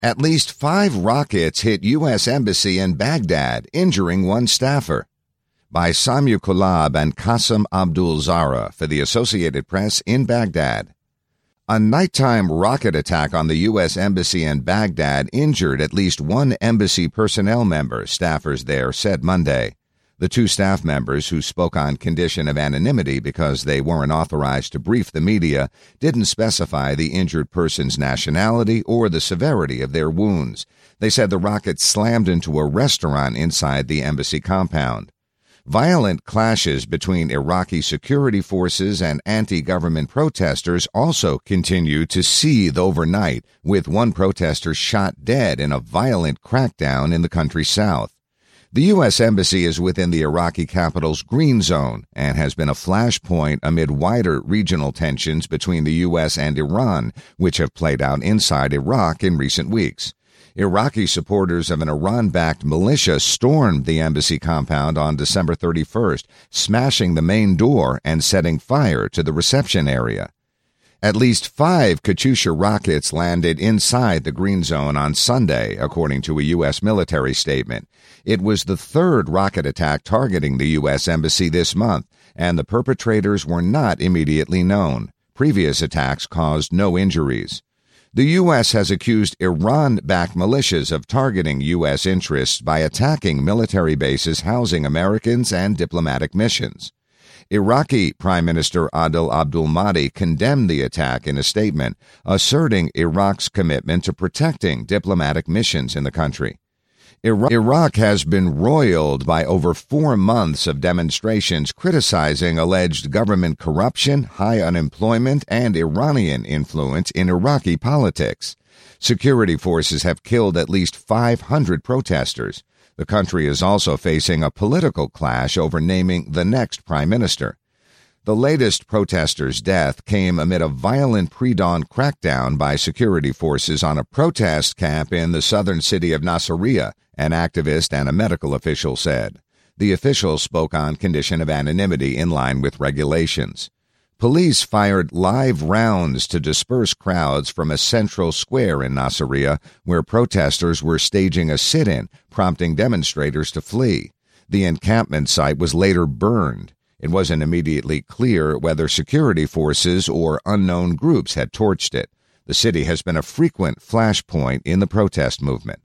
At least 5 rockets hit U.S. Embassy in Baghdad, injuring one staffer. By Samu Kulab and Qasim Abdul Zara for the Associated Press in Baghdad. A nighttime rocket attack on the U.S. Embassy in Baghdad injured at least one embassy personnel member, staffers there said Monday. The 2 staff members, who spoke on condition of anonymity because they weren't authorized to brief the media, didn't specify the injured person's nationality or the severity of their wounds. They said the rocket slammed into a restaurant inside the embassy compound. Violent clashes between Iraqi security forces and anti-government protesters also continue to seethe overnight, with one protester shot dead in a violent crackdown in the country's south. The U.S. Embassy is within the Iraqi capital's green zone and has been a flashpoint amid wider regional tensions between the U.S. and Iran, which have played out inside Iraq in recent weeks. Iraqi supporters of an Iran-backed militia stormed the embassy compound on December 31st, smashing the main door and setting fire to the reception area. At least 5 Katyusha rockets landed inside the green zone on Sunday, according to a U.S. military statement. It was the 3rd rocket attack targeting the U.S. Embassy this month, and the perpetrators were not immediately known. Previous attacks caused no injuries. The U.S. has accused Iran-backed militias of targeting U.S. interests by attacking military bases housing Americans and diplomatic missions. Iraqi Prime Minister Adel Abdul Mahdi condemned the attack in a statement, asserting Iraq's commitment to protecting diplomatic missions in the country. Iraq has been roiled by over 4 months of demonstrations criticizing alleged government corruption, high unemployment, and Iranian influence in Iraqi politics. Security forces have killed at least 500 protesters. The country is also facing a political clash over naming the next prime minister. The latest protester's death came amid a violent pre-dawn crackdown by security forces on a protest camp in the southern city of Nasiriyah, an activist and a medical official said. The official spoke on condition of anonymity in line with regulations. Police fired live rounds to disperse crowds from a central square in Nasiriyah, where protesters were staging a sit-in, prompting demonstrators to flee. The encampment site was later burned. It wasn't immediately clear whether security forces or unknown groups had torched it. The city has been a frequent flashpoint in the protest movement.